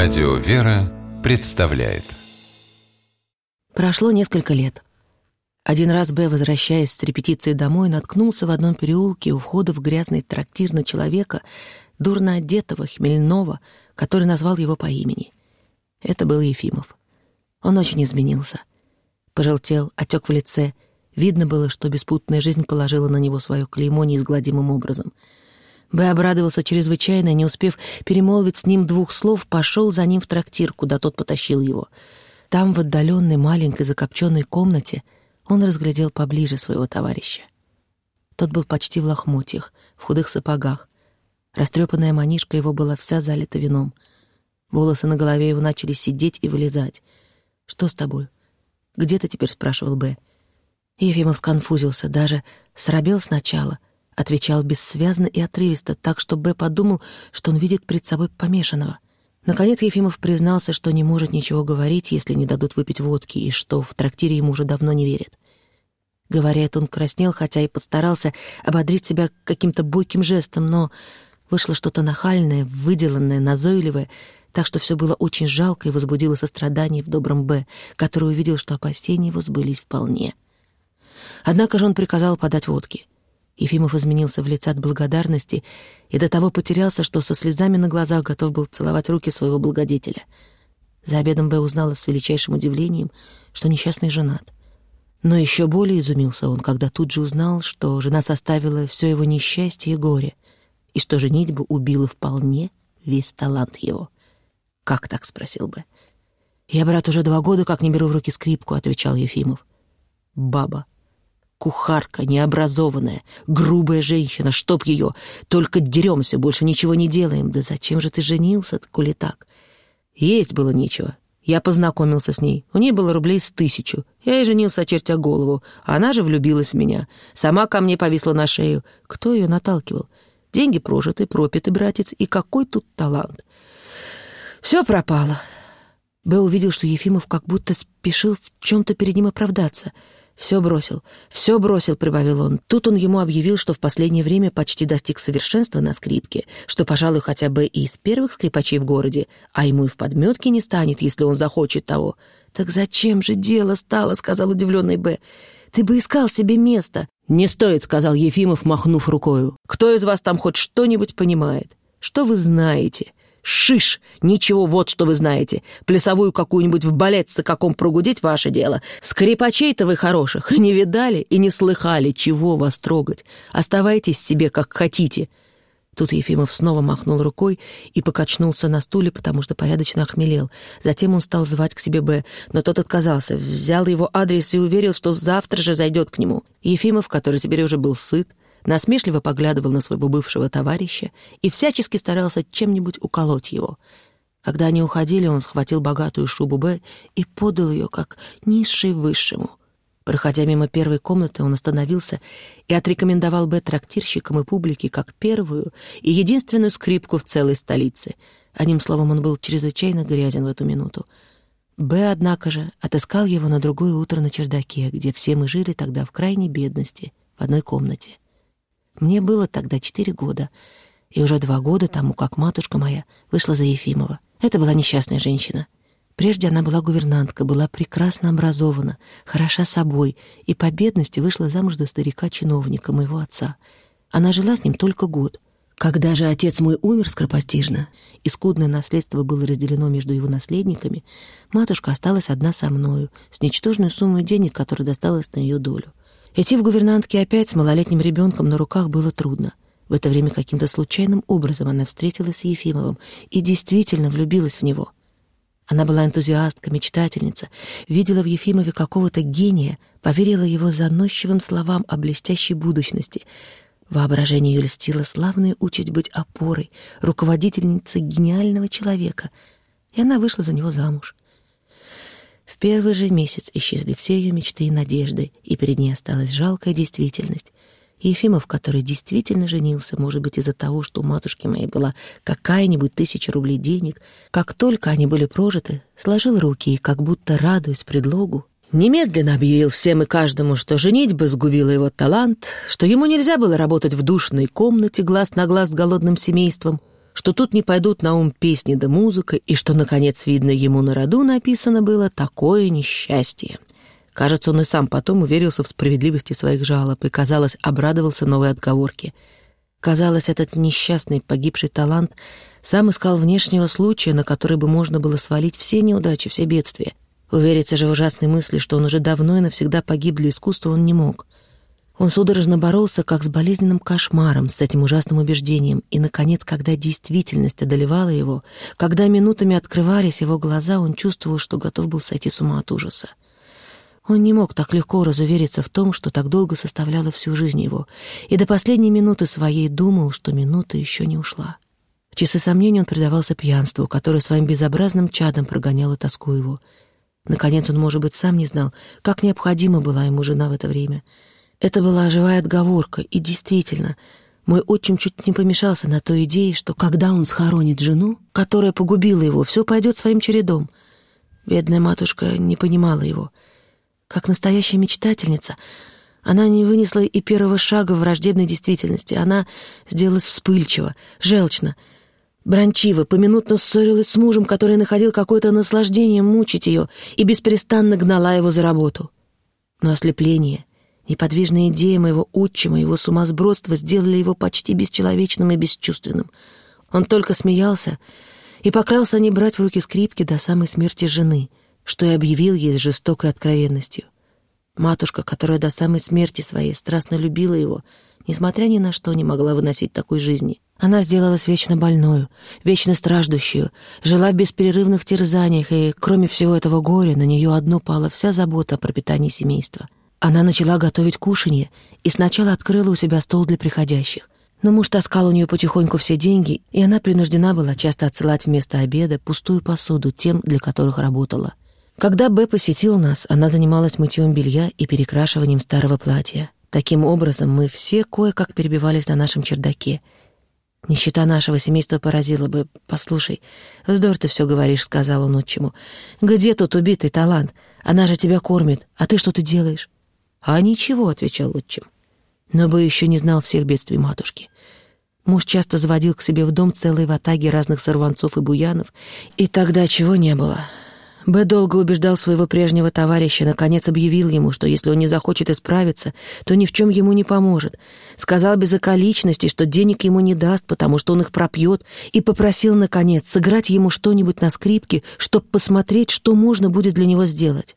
Радио «Вера» представляет. Прошло несколько лет. Один раз Б, возвращаясь с репетиции домой, наткнулся в одном переулке у входа в грязный трактир на человека, дурно одетого, хмельного, который назвал его по имени. Это был Ефимов. Он очень изменился. Пожелтел, отек в лице. Видно было, что беспутная жизнь положила на него свое клеймо неизгладимым образом. Б обрадовался чрезвычайно, не успев перемолвить с ним двух слов, пошел за ним в трактир, куда тот потащил его. Там, в отдаленной маленькой закопченной комнате, он разглядел поближе своего товарища. Тот был почти в лохмотьях, в худых сапогах. Растрепанная манишка его была вся залита вином. Волосы на голове его начали сидеть и вылезать. «Что с тобой? Где ты теперь?» — спрашивал Б. Ефимов сконфузился, даже срабел сначала, отвечал бессвязно и отрывисто, так что Б подумал, что он видит перед собой помешанного. Наконец Ефимов признался, что не может ничего говорить, если не дадут выпить водки, и что в трактире ему уже давно не верят. Говоря это, он краснел, хотя и постарался ободрить себя каким-то бойким жестом, но вышло что-то нахальное, выделанное, назойливое, так что все было очень жалко и возбудило сострадание в добром Б, который увидел, что опасения его сбылись вполне. Однако же он приказал подать водки. Ефимов изменился в лице от благодарности и до того потерялся, что со слезами на глазах готов был целовать руки своего благодетеля. За обедом Б узнала с величайшим удивлением, что несчастный женат. Но еще более изумился он, когда тут же узнал, что жена составила все его несчастье и горе, и что женитьба убила вполне весь талант его. «Как так?» — спросил Б. «Я, брат, уже 2 года как не беру в руки скрипку», — отвечал Ефимов. «Баба. Кухарка, необразованная, грубая женщина, чтоб ее, только деремся, больше ничего не делаем. Да зачем же ты женился, коли так? Есть было нечего. Я познакомился с ней. У ней было рублей 1000. Я и женился, очертя голову. Она же влюбилась в меня. Сама ко мне повисла на шею. Кто ее наталкивал? Деньги прожиты, пропиты, братец, и какой тут талант? Все пропало». Б увидел, что Ефимов как будто спешил в чем-то перед ним оправдаться. «Все бросил», — прибавил он. Тут он ему объявил, что в последнее время почти достиг совершенства на скрипке, что, пожалуй, хотя бы и из первых скрипачей в городе, а ему и в подметке не станет, если он захочет того. «Так зачем же дело стало?» — сказал удивленный Б. «Ты бы искал себе место». «Не стоит», — сказал Ефимов, махнув рукою. «Кто из вас там хоть что-нибудь понимает? Что вы знаете? Шиш! Ничего, вот что вы знаете. Плясовую какую-нибудь в балетце каком прогудеть — ваше дело. Скрипачей-то вы хороших не видали и не слыхали. Чего вас трогать? Оставайтесь себе, как хотите». Тут Ефимов снова махнул рукой и покачнулся на стуле, потому что порядочно охмелел. Затем он стал звать к себе Б, но тот отказался, взял его адрес и уверил, что завтра же зайдет к нему. Ефимов, который теперь уже был сыт, насмешливо поглядывал на своего бывшего товарища и всячески старался чем-нибудь уколоть его. Когда они уходили, он схватил богатую шубу Б и подал ее, как низший высшему. Проходя мимо первой комнаты, он остановился и отрекомендовал Б трактирщикам и публике как первую и единственную скрипку в целой столице. Одним словом, он был чрезвычайно грязен в эту минуту. Б, однако же, отыскал его на другое утро на чердаке, где все мы жили тогда в крайней бедности, в одной комнате. Мне было тогда 4 года, и уже 2 года тому, как матушка моя вышла за Ефимова. Это была несчастная женщина. Прежде она была гувернантка, была прекрасно образована, хороша собой, и по бедности вышла замуж за старика-чиновника, моего отца. Она жила с ним только год. Когда же отец мой умер скоропостижно, и скудное наследство было разделено между его наследниками, матушка осталась одна со мною, с ничтожной суммой денег, которая досталась на ее долю. Идти в гувернантки опять с малолетним ребенком на руках было трудно. В это время каким-то случайным образом она встретилась с Ефимовым и действительно влюбилась в него. Она была энтузиастка, мечтательница, видела в Ефимове какого-то гения, поверила его заносчивым словам о блестящей будущности. Воображение ее льстила славная участь быть опорой, руководительницей гениального человека, и она вышла за него замуж. В первый же месяц исчезли все ее мечты и надежды, и перед ней осталась жалкая действительность. Ефимов, который действительно женился, может быть, из-за того, что у матушки моей была какая-нибудь 1000 рублей денег, как только они были прожиты, сложил руки и, как будто радуясь предлогу, немедленно объявил всем и каждому, что женитьба сгубила его талант, что ему нельзя было работать в душной комнате глаз на глаз с голодным семейством, что тут не пойдут на ум песни да музыка, и что, наконец, видно, ему на роду написано было такое несчастье. Кажется, он и сам потом уверился в справедливости своих жалоб и, казалось, обрадовался новой отговорке. Казалось, этот несчастный погибший талант сам искал внешнего случая, на который бы можно было свалить все неудачи, все бедствия. Увериться же в ужасной мысли, что он уже давно и навсегда погиб для искусства, он не мог. Он судорожно боролся, как с болезненным кошмаром, с этим ужасным убеждением, и, наконец, когда действительность одолевала его, когда минутами открывались его глаза, он чувствовал, что готов был сойти с ума от ужаса. Он не мог так легко разувериться в том, что так долго составляло всю жизнь его, и до последней минуты своей думал, что минута еще не ушла. В часы сомнений он предавался пьянству, которое своим безобразным чадом прогоняло тоску его. Наконец он, может быть, сам не знал, как необходима была ему жена в это время. Это была живая отговорка, и действительно, мой отчим чуть не помешался на той идее, что когда он схоронит жену, которая погубила его, все пойдет своим чередом. Бедная матушка не понимала его. Как настоящая мечтательница, она не вынесла и первого шага в враждебной действительности. Она сделалась вспыльчива, желчна, бранчива, поминутно ссорилась с мужем, который находил какое-то наслаждение мучить ее и беспрестанно гнала его за работу. Но ослепление, неподвижная идея моего отчима, его сумасбродство сделали его почти бесчеловечным и бесчувственным. Он только смеялся и поклялся не брать в руки скрипки до самой смерти жены, что и объявил ей с жестокой откровенностью. Матушка, которая до самой смерти своей страстно любила его, несмотря ни на что, не могла выносить такой жизни. Она сделалась вечно больною, вечно страждущую, жила в бесперерывных терзаниях, и, кроме всего этого горя, на нее одну пала вся забота о пропитании семейства. Она начала готовить кушанье и сначала открыла у себя стол для приходящих. Но муж таскал у нее потихоньку все деньги, и она принуждена была часто отсылать вместо обеда пустую посуду тем, для которых работала. Когда Б посетил нас, она занималась мытьем белья и перекрашиванием старого платья. Таким образом, мы все кое-как перебивались на нашем чердаке. Нищета нашего семейства поразила бы. «Послушай, вздор ты все говоришь», — сказал он отчиму. «Где тут убитый талант? Она же тебя кормит, а ты что ты делаешь?» «А ничего», — отвечал отчим. Но Б еще не знал всех бедствий матушки. Муж часто заводил к себе в дом целые ватаги разных сорванцов и буянов, и тогда чего не было. Б долго убеждал своего прежнего товарища, наконец объявил ему, что если он не захочет исправиться, то ни в чем ему не поможет. Сказал без околичности, что денег ему не даст, потому что он их пропьет, и попросил, наконец, сыграть ему что-нибудь на скрипке, чтобы посмотреть, что можно будет для него сделать.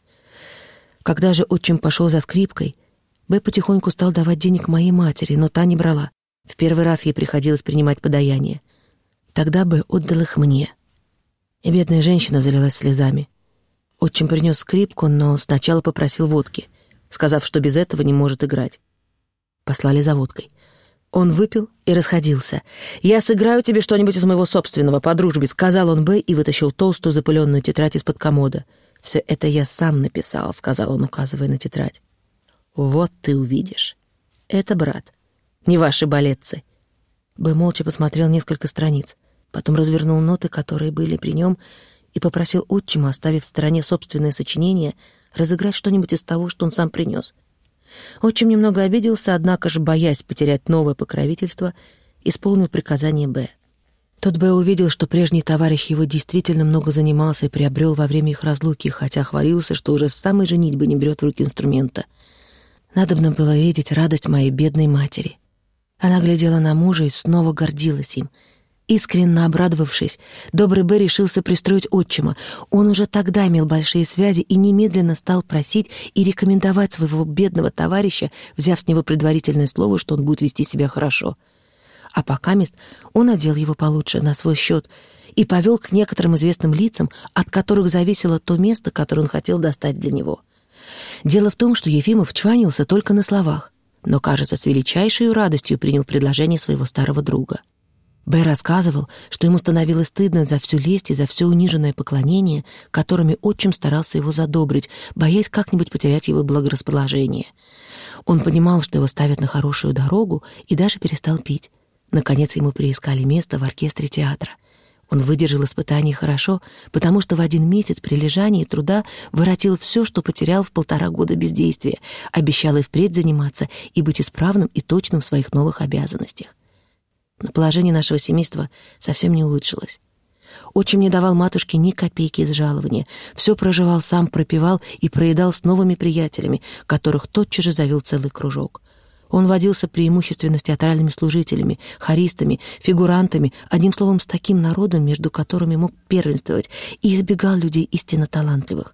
Когда же отчим пошел за скрипкой, Б потихоньку стал давать денег моей матери, но та не брала. В первый раз ей приходилось принимать подаяние. Тогда Б отдал их мне. И бедная женщина залилась слезами. Отчим принес скрипку, но сначала попросил водки, сказав, что без этого не может играть. Послали за водкой. Он выпил и расходился. «Я сыграю тебе что-нибудь из моего собственного, по дружбе», — сказал он Б и вытащил толстую запыленную тетрадь из-под комода. «Все это я сам написал», — сказал он, указывая на тетрадь. «Вот ты увидишь. Это, брат, не ваши балетцы». Б молча посмотрел несколько страниц, потом развернул ноты, которые были при нем, и попросил отчима, оставив в стороне собственное сочинение, разыграть что-нибудь из того, что он сам принес. Отчим немного обиделся, однако же, боясь потерять новое покровительство, исполнил приказание Б. Тот Б увидел, что прежний товарищ его действительно много занимался и приобрел во время их разлуки, хотя хвалился, что уже с самой женитьбы не берет в руки инструмента. Надобно было видеть радость моей бедной матери. Она глядела на мужа и снова гордилась им. Искренне обрадовавшись, добрый Б решился пристроить отчима. Он уже тогда имел большие связи и немедленно стал просить и рекомендовать своего бедного товарища, взяв с него предварительное слово, что он будет вести себя хорошо. А покамест он одел его получше на свой счет и повел к некоторым известным лицам, от которых зависело то место, которое он хотел достать для него. Дело в том, что Ефимов чванился только на словах, но, кажется, с величайшей радостью принял предложение своего старого друга. Б. рассказывал, что ему становилось стыдно за всю лесть и за все униженное поклонение, которыми отчим старался его задобрить, боясь как-нибудь потерять его благорасположение. Он понимал, что его ставят на хорошую дорогу, и даже перестал пить. Наконец ему приискали место в оркестре театра. Он выдержал испытание хорошо, потому что в 1 месяц прилежания и труда воротил все, что потерял в 1,5 года бездействия, обещал и впредь заниматься и быть исправным и точным в своих новых обязанностях. Но положение нашего семейства совсем не улучшилось. Отчим не давал матушке ни копейки из жалования. Все проживал сам, пропивал и проедал с новыми приятелями, которых тотчас же завел целый кружок. Он водился преимущественно с театральными служителями, хористами, фигурантами, одним словом, с таким народом, между которыми мог первенствовать, и избегал людей истинно талантливых.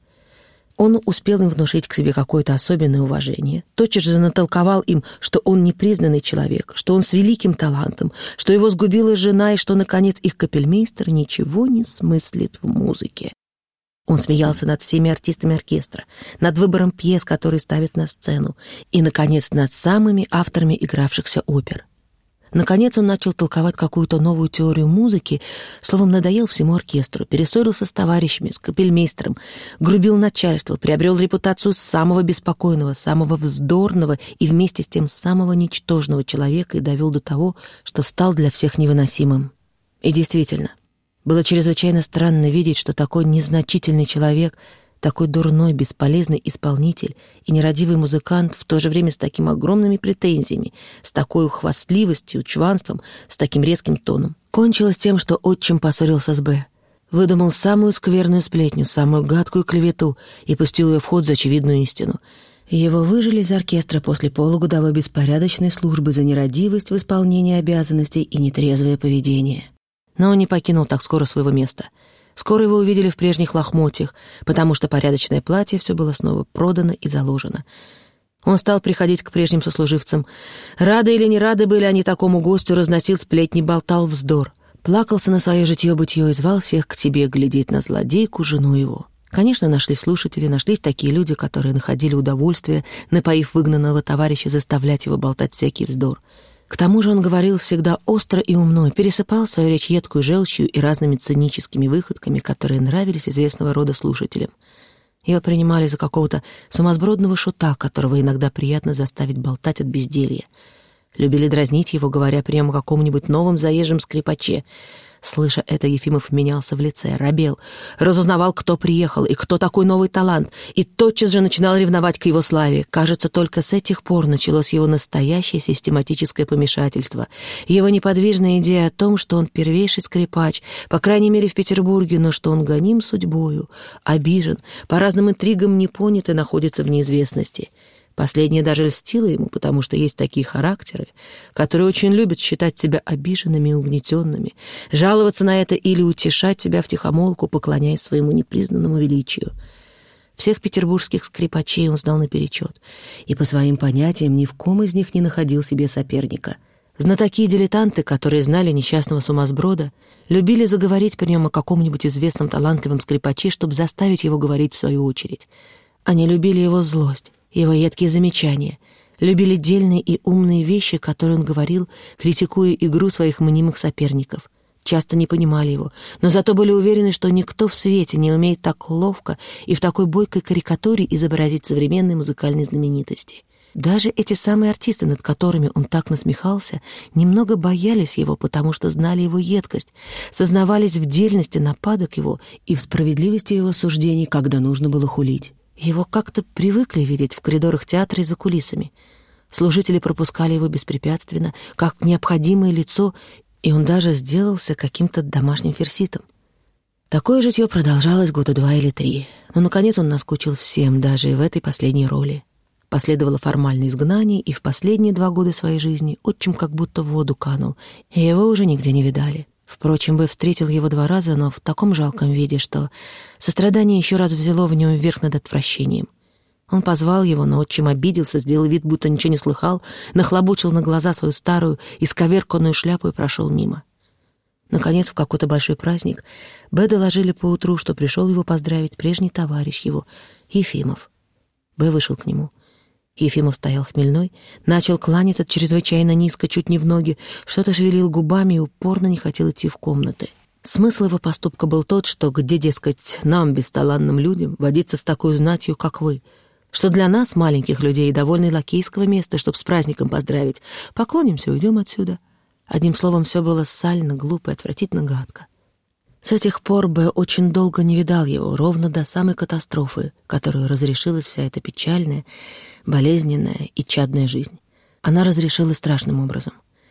Он успел им внушить к себе какое-то особенное уважение, тотчас же натолковал им, что он непризнанный человек, что он с великим талантом, что его сгубила жена и что, наконец, их капельмейстер ничего не смыслит в музыке. Он смеялся над всеми артистами оркестра, над выбором пьес, которые ставят на сцену, и, наконец, над самыми авторами игравшихся опер. Наконец он начал толковать какую-то новую теорию музыки, словом, надоел всему оркестру, перессорился с товарищами, с капельмейстером, грубил начальство, приобрел репутацию самого беспокойного, самого вздорного и вместе с тем самого ничтожного человека и довел до того, что стал для всех невыносимым. И действительно, было чрезвычайно странно видеть, что такой незначительный человек, такой дурной, бесполезный исполнитель и нерадивый музыкант в то же время с такими огромными претензиями, с такой хвастливостью, чванством, с таким резким тоном. Кончилось тем, что отчим поссорился с Б. Выдумал самую скверную сплетню, самую гадкую клевету и пустил ее в ход за очевидную истину. Его выжили из оркестра после полугодовой беспорядочной службы за нерадивость в исполнении обязанностей и нетрезвое поведение. Но он не покинул так скоро своего места. Скоро его увидели в прежних лохмотьях, потому что порядочное платье все было снова продано и заложено. Он стал приходить к прежним сослуживцам. Рады или не рады были они такому гостю, разносил сплетни, болтал вздор. Плакался на свое житье-бытье и звал всех к себе глядеть на злодейку, жену его. Конечно, нашлись слушатели, нашлись такие люди, которые находили удовольствие, напоив выгнанного товарища, заставлять его болтать всякий вздор. К тому же он говорил всегда остро и умно, пересыпал свою речь едкую желчью и разными циническими выходками, которые нравились известного рода слушателям. Его принимали за какого-то сумасбродного шута, которого иногда приятно заставить болтать от безделья. Любили дразнить его, говоря при нем о каком-нибудь новом заезжем скрипаче. Слыша это, Ефимов менялся в лице, робел, разузнавал, кто приехал и кто такой новый талант, и тотчас же начинал ревновать к его славе. Кажется, только с этих пор началось его настоящее систематическое помешательство, его неподвижная идея о том, что он первейший скрипач, по крайней мере в Петербурге, но что он гоним судьбою, обижен, по разным интригам не понят и находится в неизвестности. Последнее даже льстило ему, потому что есть такие характеры, которые очень любят считать себя обиженными и угнетенными, жаловаться на это или утешать себя втихомолку, поклоняясь своему непризнанному величию. Всех петербургских скрипачей он знал наперечет, и по своим понятиям ни в ком из них не находил себе соперника. Знатоки и дилетанты, которые знали несчастного сумасброда, любили заговорить при нем о каком-нибудь известном талантливом скрипаче, чтобы заставить его говорить в свою очередь. Они любили его злость, его едкие замечания, любили дельные и умные вещи, которые он говорил, критикуя игру своих мнимых соперников. Часто не понимали его, но зато были уверены, что никто в свете не умеет так ловко и в такой бойкой карикатуре изобразить современные музыкальные знаменитости. Даже эти самые артисты, над которыми он так насмехался, немного боялись его, потому что знали его едкость, сознавались в дельности нападок его и в справедливости его суждений, когда нужно было хулить. Его как-то привыкли видеть в коридорах театра и за кулисами. Служители пропускали его беспрепятственно, как необходимое лицо, и он даже сделался каким-то домашним ферситом. Такое житье продолжалось года 2 или 3, но, наконец, он наскучил всем, даже и в этой последней роли. Последовало формальное изгнание, и в последние 2 года своей жизни отчим как будто в воду канул, и его уже нигде не видали. Впрочем, Б встретил его 2 раза, но в таком жалком виде, что сострадание еще раз взяло в нем верх над отвращением. Он позвал его, но отчим обиделся, сделал вид, будто ничего не слыхал, нахлобучил на глаза свою старую, исковерканную шляпу и прошел мимо. Наконец, в какой-то большой праздник Б доложили поутру, что пришел его поздравить прежний товарищ его, Ефимов. Б вышел к нему. Ефимов стоял хмельной, начал кланяться чрезвычайно низко, чуть не в ноги, что-то шевелил губами и упорно не хотел идти в комнаты. Смысл его поступка был тот, что где, дескать, нам, бесталанным людям, водиться с такой знатью, как вы, что для нас, маленьких людей, довольно лакейского места, чтоб с праздником поздравить, поклонимся и уйдем отсюда. Одним словом, все было сально, глупо и отвратительно гадко. С этих пор Б очень долго не видал его, ровно до самой катастрофы, которую разрешилась вся эта печальная, болезненная и чадная жизнь. Она разрешилась страшным образом.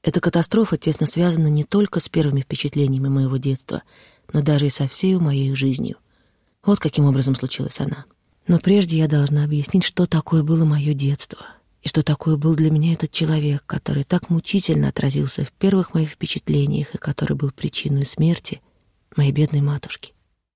Эта катастрофа тесно связана не только с первыми впечатлениями моего детства, но даже и со всей моей жизнью. Вот каким образом случилась она. Но прежде я должна объяснить, что такое было мое детство, и что такое был для меня этот человек, который так мучительно отразился в первых моих впечатлениях и который был причиной смерти моей бедной матушки.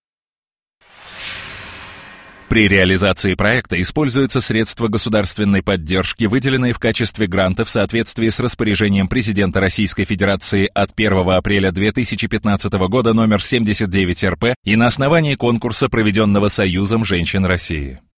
При реализации проекта используются средства государственной поддержки, выделенные в качестве гранта в соответствии с распоряжением президента Российской Федерации от 1 апреля 2015 года номер 79 РП и на основании конкурса, проведенного Союзом женщин России.